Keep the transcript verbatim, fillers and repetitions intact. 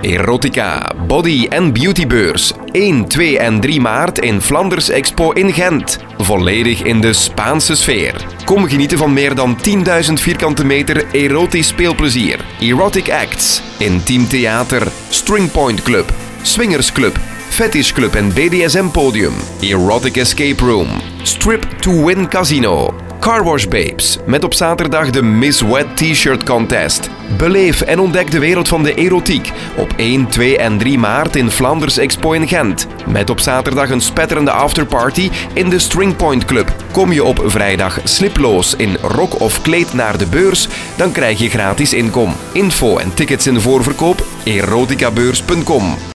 Erotica, Body en Beautybeurs. één, twee en drie maart in Flanders Expo in Gent. Volledig in de Spaanse sfeer. Kom genieten van meer dan tienduizend vierkante meter erotisch speelplezier. Erotic acts, intiem theater, stringpoint club, swingers club, fetish club en B D S M podium. Erotic escape room, strip to win casino. Carwash Babes, met op zaterdag de Miss Wet T-shirt contest. Beleef en ontdek de wereld van de erotiek op één, twee en drie maart in Flanders Expo in Gent. Met op zaterdag een spetterende afterparty in de Stringpoint Club. Kom je op vrijdag sliploos in rok of kleed naar de beurs, dan krijg je gratis inkom. Info en tickets in de voorverkoop eroticabeurs punt com.